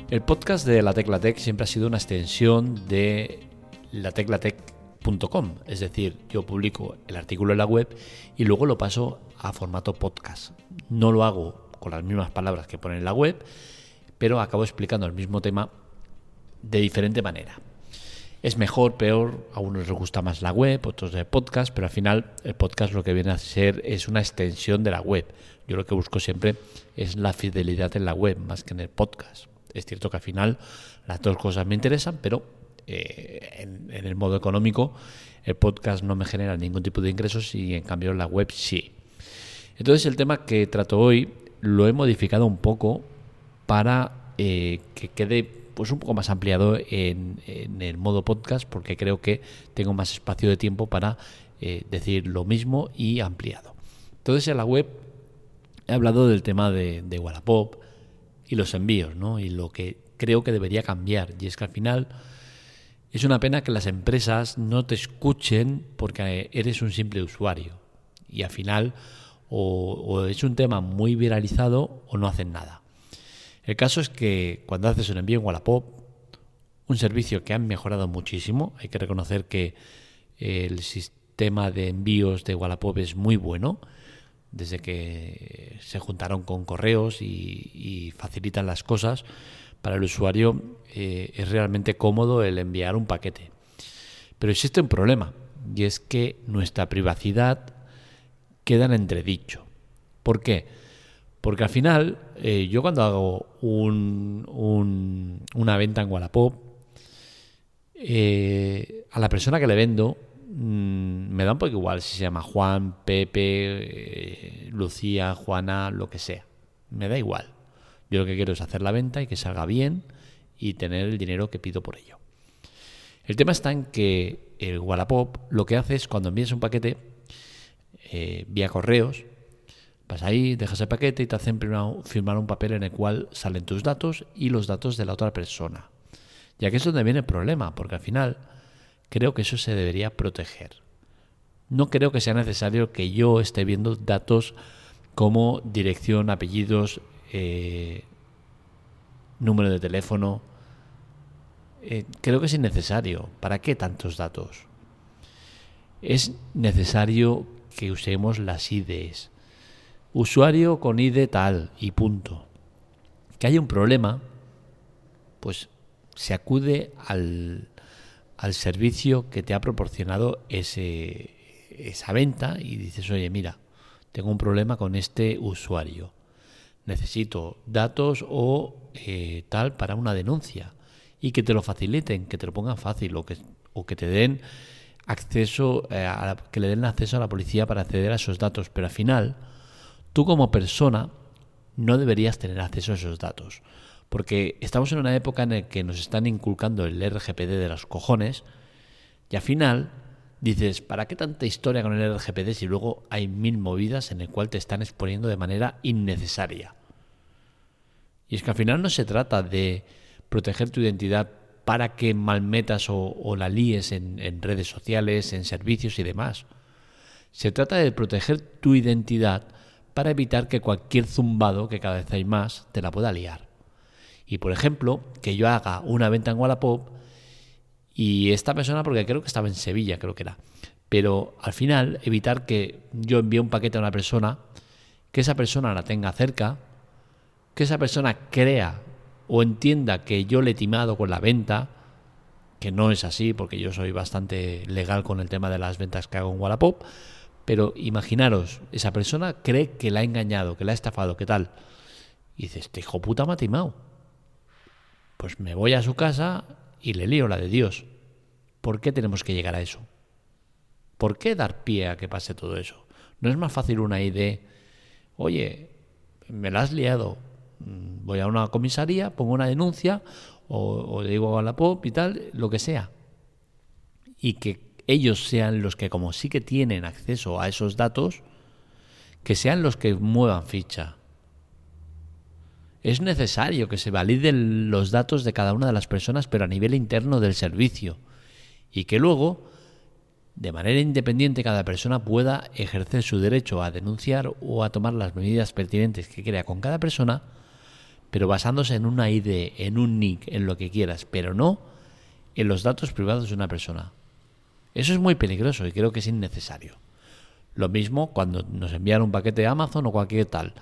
El podcast de La Tecla Tech siempre ha sido una extensión de lateclatech.com, es decir, yo publico el artículo en la web y luego lo paso a formato podcast. No lo hago con las mismas palabras que pone en la web, pero acabo explicando el mismo tema de diferente manera. Es mejor, peor, a unos les gusta más la web, otros el podcast, pero al final el podcast lo que viene a ser es una extensión de la web. Yo lo que busco siempre es la fidelidad en la web, más que en el podcast. Es cierto que al final las dos cosas me interesan, pero en el modo económico el podcast no me genera ningún tipo de ingresos y en cambio la web sí. Entonces el tema que trato hoy lo he modificado un poco para que quede pues un poco más ampliado en el modo podcast, porque creo que tengo más espacio de tiempo para decir lo mismo y ampliado. Entonces en la web he hablado del tema de Wallapop y los envíos, ¿no? Y lo que creo que debería cambiar, y es que al final es una pena que las empresas no te escuchen porque eres un simple usuario y al final o es un tema muy viralizado o no hacen nada. El caso es que cuando haces un envío en Wallapop, un servicio que han mejorado muchísimo, hay que reconocer que el sistema de envíos de Wallapop es muy bueno, desde que se juntaron con correos y facilitan las cosas para el usuario, es realmente cómodo el enviar un paquete. Pero existe un problema, y es que nuestra privacidad queda en entredicho. ¿Por qué? Porque al final, yo cuando hago una venta en Wallapop, a la persona que le vendo, me da un poco igual si se llama Juan, Pepe, Lucía, Juana, lo que sea. Me da igual. Yo lo que quiero es hacer la venta y que salga bien y tener el dinero que pido por ello. El tema está en que el Wallapop lo que hace es cuando envías un paquete vía correos, vas ahí, dejas el paquete y te hacen firmar un papel en el cual salen tus datos y los datos de la otra persona. Ya que es donde viene el problema, porque al final creo que eso se debería proteger. No creo que sea necesario que yo esté viendo datos como dirección, apellidos, número de teléfono. Creo que es innecesario. ¿Para qué tantos datos? Es necesario que usemos las IDs. Usuario con ID tal y punto. Que haya un problema, pues se acude al servicio que te ha proporcionado esa venta y dices, oye, mira, tengo un problema con este usuario. Necesito datos o tal para una denuncia. Y que te lo faciliten, que te lo pongan fácil o que te den acceso, que le den acceso a la policía para acceder a esos datos. Pero al final, tú como persona no deberías tener acceso a esos datos. Porque estamos en una época en la que nos están inculcando el RGPD de los cojones y al final dices, ¿para qué tanta historia con el RGPD si luego hay 1000 movidas en el cual te están exponiendo de manera innecesaria? Y es que al final no se trata de proteger tu identidad para que malmetas o la líes en redes sociales, en servicios y demás. Se trata de proteger tu identidad para evitar que cualquier zumbado, que cada vez hay más, te la pueda liar. Y por ejemplo, que yo haga una venta en Wallapop y esta persona, porque creo que estaba en Sevilla, creo que era, pero al final evitar que yo envíe un paquete a una persona, que esa persona la tenga cerca, que esa persona crea o entienda que yo le he timado con la venta, que no es así porque yo soy bastante legal con el tema de las ventas que hago en Wallapop, pero imaginaros, esa persona cree que la ha engañado, que la ha estafado, ¿qué tal? Y dices, este hijo puta me ha timado. Pues me voy a su casa y le lío la de Dios. ¿Por qué tenemos que llegar a eso? ¿Por qué dar pie a que pase todo eso? ¿No es más fácil una idea? Oye, me la has liado. Voy a una comisaría, pongo una denuncia o le digo a la POP y tal, lo que sea. Y que ellos sean los que, como sí que tienen acceso a esos datos, que sean los que muevan ficha. Es necesario que se validen los datos de cada una de las personas, pero a nivel interno del servicio. Y que luego, de manera independiente, cada persona pueda ejercer su derecho a denunciar o a tomar las medidas pertinentes que crea con cada persona, pero basándose en una ID, en un nick, en lo que quieras, pero no en los datos privados de una persona. Eso es muy peligroso y creo que es innecesario. Lo mismo cuando nos envían un paquete de Amazon o cualquier tal.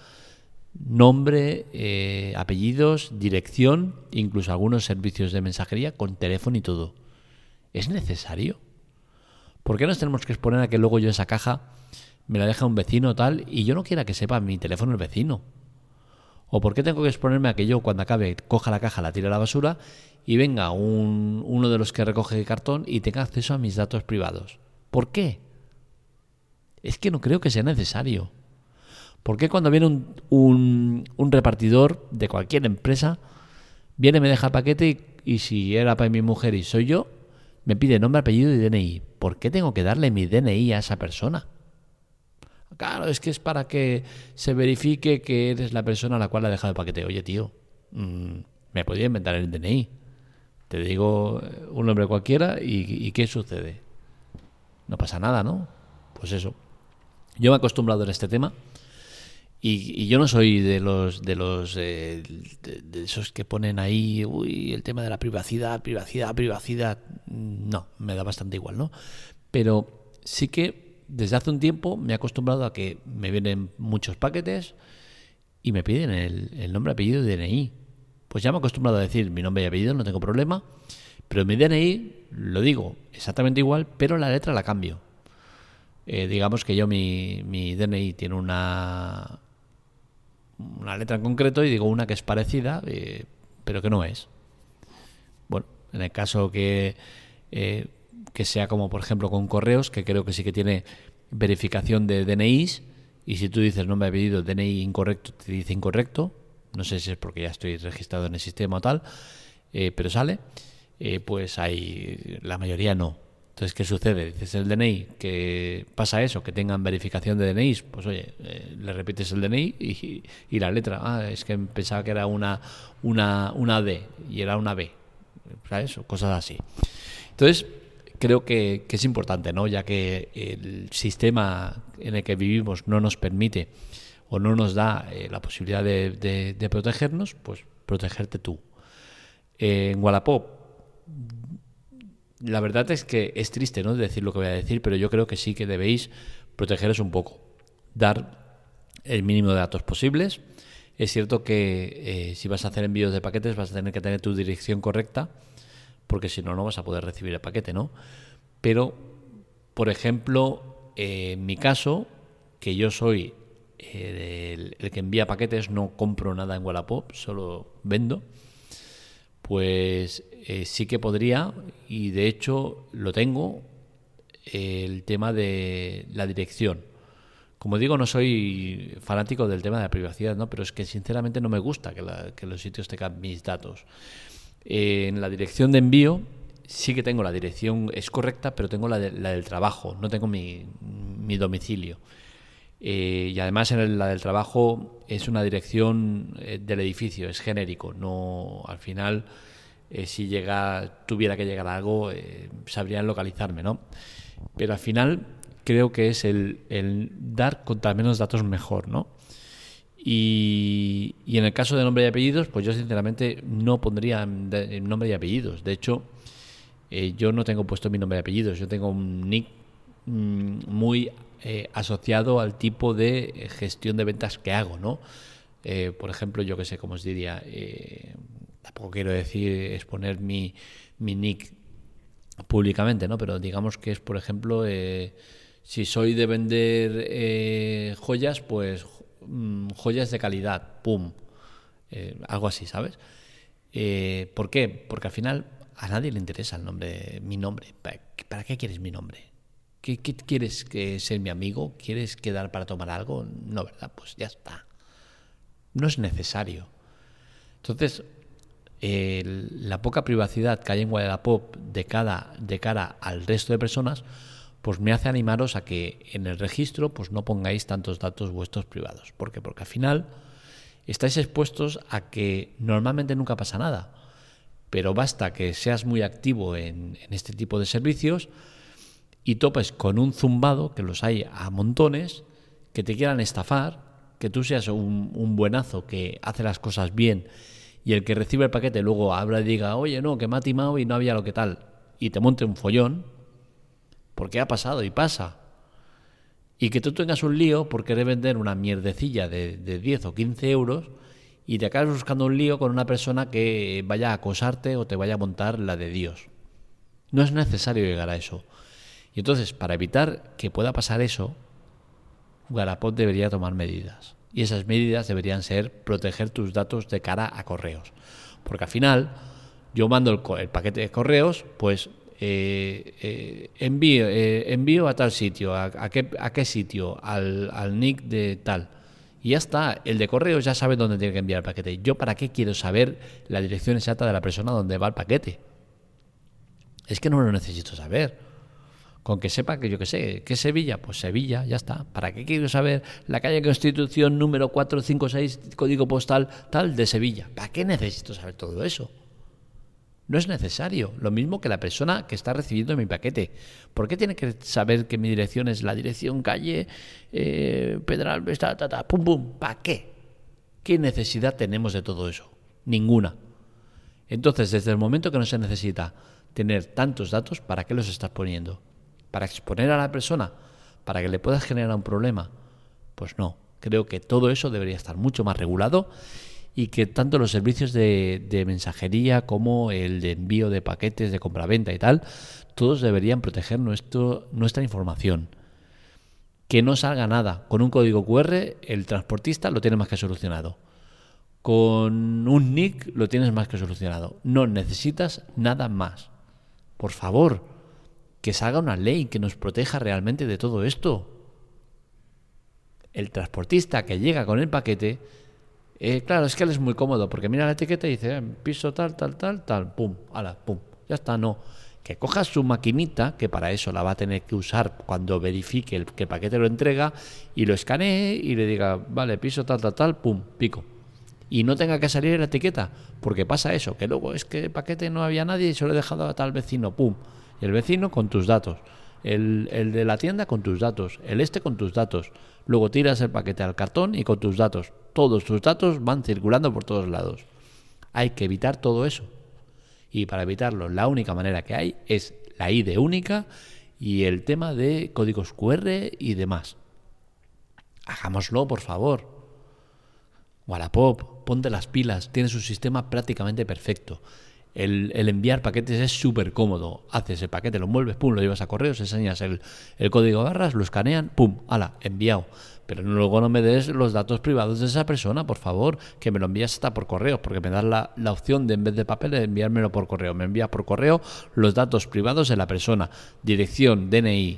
Nombre, apellidos, dirección, incluso algunos servicios de mensajería con teléfono y todo. ¿Es necesario? ¿Por qué nos tenemos que exponer a que luego yo esa caja me la deja un vecino tal y yo no quiera que sepa mi teléfono el vecino? ¿O por qué tengo que exponerme a que yo cuando acabe coja la caja, la tire a la basura y venga uno de los que recoge el cartón y tenga acceso a mis datos privados? ¿Por qué? Es que no creo que sea necesario. ¿Por qué cuando viene un repartidor de cualquier empresa, viene, me deja el paquete y si era para mi mujer y soy yo, me pide nombre, apellido y DNI? ¿Por qué tengo que darle mi DNI a esa persona? Claro, es que es para que se verifique que eres la persona a la cual ha dejado el paquete. Oye, tío, me podría inventar el DNI. Te digo un nombre cualquiera y ¿qué sucede? No pasa nada, ¿no? Pues eso. Yo me he acostumbrado en este tema y yo no soy de esos que ponen ahí el tema de la privacidad. No, me da bastante igual, ¿no? Pero sí que desde hace un tiempo me he acostumbrado a que me vienen muchos paquetes y me piden el nombre, apellido y DNI. Pues ya me he acostumbrado a decir mi nombre y apellido, no tengo problema, pero mi DNI lo digo exactamente igual, pero la letra la cambio. Digamos que yo mi DNI tiene una letra en concreto y digo una que es parecida, pero que no es. Bueno, en el caso que sea como por ejemplo con correos, que creo que sí que tiene verificación de DNIs, y si tú dices nombre, apellido, DNI incorrecto, te dice incorrecto. No sé si es porque ya estoy registrado en el sistema o tal, pero sale. Pues hay, la mayoría no. Entonces, ¿qué sucede? Dices el DNI, que pasa eso, que tengan verificación de DNIs, pues oye, le repites el DNI y la letra. Ah, es que pensaba que era una D y era una B, ¿sabes? O cosas así. Entonces, creo que es importante, ¿no? Ya que el sistema en el que vivimos no nos permite o no nos da la posibilidad de protegernos, pues protegerte tú. En Wallapop, la verdad es que es triste, ¿no?, decir lo que voy a decir, pero yo creo que sí que debéis protegeros un poco, dar el mínimo de datos posibles. Es cierto que si vas a hacer envíos de paquetes vas a tener que tener tu dirección correcta, porque si no, no vas a poder recibir el paquete, ¿no? Pero, por ejemplo, en mi caso, que yo soy el que envía paquetes, no compro nada en Wallapop, solo vendo, pues sí que podría, y de hecho lo tengo, el tema de la dirección. Como digo, no soy fanático del tema de la privacidad, ¿no? Pero es que sinceramente no me gusta que los sitios tengan mis datos. En la dirección de envío sí que tengo la dirección, es correcta, pero tengo la del trabajo, no tengo mi domicilio. Y además en la del trabajo es una dirección del edificio, es genérico, no, al final si tuviera que llegar a algo sabrían localizarme, ¿no? Pero al final creo que es el dar contra menos datos mejor, ¿no? Y en el caso de nombre y apellidos, pues yo sinceramente no pondría nombre y apellidos. De hecho, yo no tengo puesto mi nombre y apellidos, yo tengo un nick muy asociado al tipo de gestión de ventas que hago, ¿no? Por ejemplo, yo que sé, como os diría, tampoco quiero exponer mi nick públicamente, ¿no? Pero digamos que es, por ejemplo, si soy de vender joyas, pues joyas de calidad, pum, algo así, ¿sabes? ¿Por qué? Porque al final a nadie le interesa mi nombre. ¿Para qué quieres mi nombre? ¿Qué quieres que ser mi amigo? ¿Quieres quedar para tomar algo? No, ¿verdad? Pues ya está. No es necesario. Entonces, la poca privacidad que hay en Wallapop de cara al resto de personas, pues me hace animaros a que en el registro pues no pongáis tantos datos vuestros privados. ¿Por qué? Porque al final estáis expuestos a que normalmente nunca pasa nada, pero basta que seas muy activo en este tipo de servicios y topes con un zumbado, que los hay a montones, que te quieran estafar que tú seas un buenazo que hace las cosas bien y el que recibe el paquete luego habla y diga, oye, no, que me ha timado y no había lo que tal, y te monte un follón, porque ha pasado y pasa. Y que tú tengas un lío por querer vender una mierdecilla de 10 o 15 euros y te acabas buscando un lío con una persona que vaya a acosarte o te vaya a montar la de Dios. No es necesario llegar a eso. Y entonces, para evitar que pueda pasar eso, Wallapop debería tomar medidas. Y esas medidas deberían ser proteger tus datos de cara a correos. Porque al final, yo mando el paquete de correos, pues envío a tal sitio, a qué sitio, al nick de tal. Y ya está, el de correos ya sabe dónde tiene que enviar el paquete. ¿Yo para qué quiero saber la dirección exacta de la persona donde va el paquete? Es que no lo necesito saber. Con que sepa que yo qué sé, ¿qué es Sevilla? Pues Sevilla, ya está. ¿Para qué quiero saber la calle Constitución número 456, código postal tal de Sevilla? ¿Para qué necesito saber todo eso? No es necesario. Lo mismo que la persona que está recibiendo mi paquete. ¿Por qué tiene que saber que mi dirección es la dirección calle Pedral, pum, pum? ¿Para qué? ¿Qué necesidad tenemos de todo eso? Ninguna. Entonces, desde el momento que no se necesita tener tantos datos, ¿para qué los estás poniendo? ¿Para exponer a la persona? ¿Para que le puedas generar un problema? Pues no. Creo que todo eso debería estar mucho más regulado y que tanto los servicios de mensajería como el de envío de paquetes, de compraventa y tal, todos deberían proteger nuestra información. Que no salga nada. Con un código QR el transportista lo tiene más que solucionado. Con un nick lo tienes más que solucionado. No necesitas nada más. Por favor, que salga una ley que nos proteja realmente de todo esto. El transportista que llega con el paquete, claro, es que él es muy cómodo porque mira la etiqueta y dice, piso tal, pum, ala, pum, ya está, no. Que coja su maquinita, que para eso la va a tener que usar cuando verifique que el paquete lo entrega, y lo escanee y le diga, vale, piso tal, pum, pico. Y no tenga que salir la etiqueta, porque pasa eso, que luego es que el paquete no había nadie y se lo he dejado a tal vecino, pum. Y el vecino con tus datos, el de la tienda con tus datos, con tus datos. Luego tiras el paquete al cartón y con tus datos. Todos tus datos van circulando por todos lados. Hay que evitar todo eso. Y para evitarlo, la única manera que hay es la ID única y el tema de códigos QR y demás. Hagámoslo, por favor. Wallapop, ponte las pilas, tienes un sistema prácticamente perfecto. El enviar paquetes es súper cómodo. Haces el paquete, lo envuelves, pum, lo llevas a correos, enseñas el código barras, lo escanean, pum, ala, enviado. Pero luego no me des los datos privados de esa persona, por favor, que me lo envías hasta por correo, porque me das la opción de, en vez de papel, de enviármelo por correo. Me envías por correo los datos privados de la persona, dirección,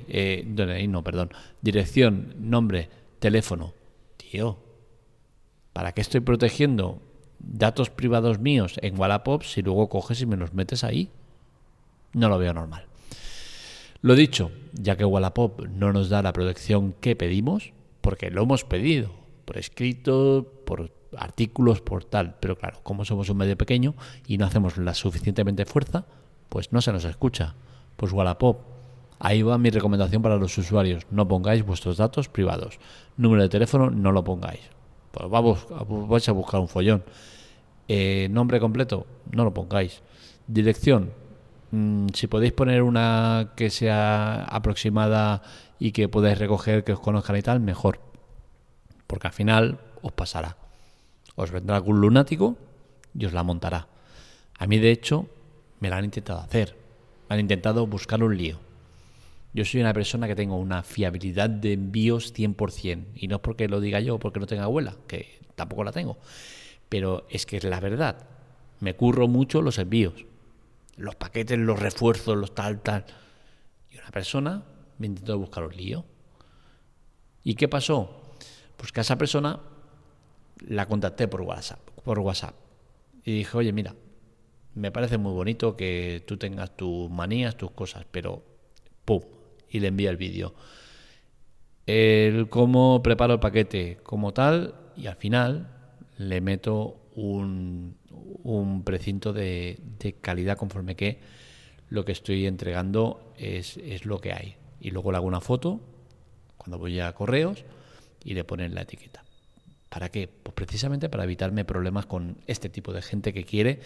dirección, nombre, teléfono. Tío, ¿para qué estoy protegiendo datos privados míos en Wallapop si luego coges y me los metes ahí? No lo veo normal. Lo dicho, ya que Wallapop no nos da la protección que pedimos, porque lo hemos pedido por escrito, por artículos, por tal, pero claro, como somos un medio pequeño y no hacemos la suficientemente fuerza, pues no se nos escucha. Pues Wallapop, ahí va mi recomendación para los usuarios: no pongáis vuestros datos privados. Número de teléfono, no lo pongáis. Pues vais a buscar un follón. Nombre completo, no lo pongáis. Dirección, si podéis poner una que sea aproximada y que podáis recoger, que os conozcan y tal, mejor. Porque al final os pasará. Os vendrá algún lunático y os la montará. A mí, de hecho, me la han intentado hacer. Me han intentado buscar un lío. Yo soy una persona que tengo una fiabilidad de envíos 100%. Y no es porque lo diga yo o porque no tenga abuela, que tampoco la tengo. Pero es que es la verdad. Me curro mucho los envíos. Los paquetes, los refuerzos, los tal. Y una persona me intentó buscar un lío. ¿Y qué pasó? Pues que a esa persona la contacté por WhatsApp. Y dije, oye, mira, me parece muy bonito que tú tengas tus manías, tus cosas, pero ¡pum! Y le envía el vídeo. El cómo preparo el paquete como tal, y al final le meto un precinto de calidad conforme que lo que estoy entregando es lo que hay. Y luego le hago una foto cuando voy a correos y le ponen la etiqueta. ¿Para qué? Pues precisamente para evitarme problemas con este tipo de gente que quiere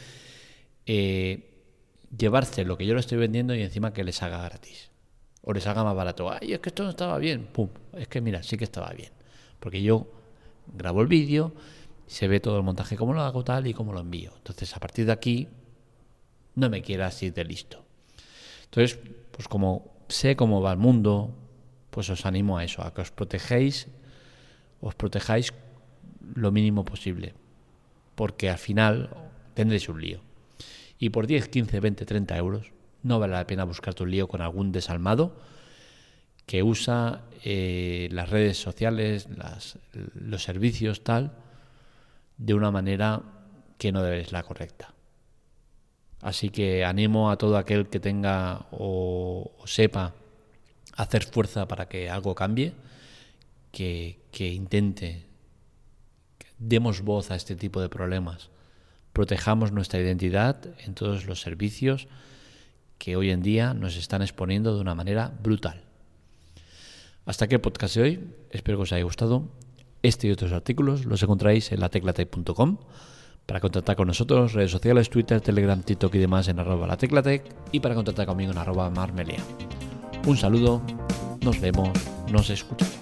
llevarse lo que yo le estoy vendiendo y encima que les haga gratis. O les haga más barato. Ay, es que esto no estaba bien. Pum, es que mira, sí que estaba bien. Porque yo grabo el vídeo, se ve todo el montaje, cómo lo hago tal y cómo lo envío. Entonces, a partir de aquí, no me quieras ir de listo. Entonces, pues como sé cómo va el mundo, pues os animo a eso, a que os protejáis lo mínimo posible, porque al final tendréis un lío. Y por 10, 15, 20, 30 euros no vale la pena buscarte un lío con algún desalmado que usa las redes sociales, los servicios tal, de una manera que no es la correcta. Así que animo a todo aquel que tenga o sepa hacer fuerza para que algo cambie, que intente, demos voz a este tipo de problemas, protejamos nuestra identidad en todos los servicios que hoy en día nos están exponiendo de una manera brutal. Hasta aquí el podcast de hoy, espero que os haya gustado. Este y otros artículos los encontráis en lateclatec.com. Para contactar con nosotros, redes sociales, Twitter, Telegram, TikTok y demás en @lateclatec, y para contactar conmigo en @marmelia. Un saludo, nos vemos, nos escuchamos.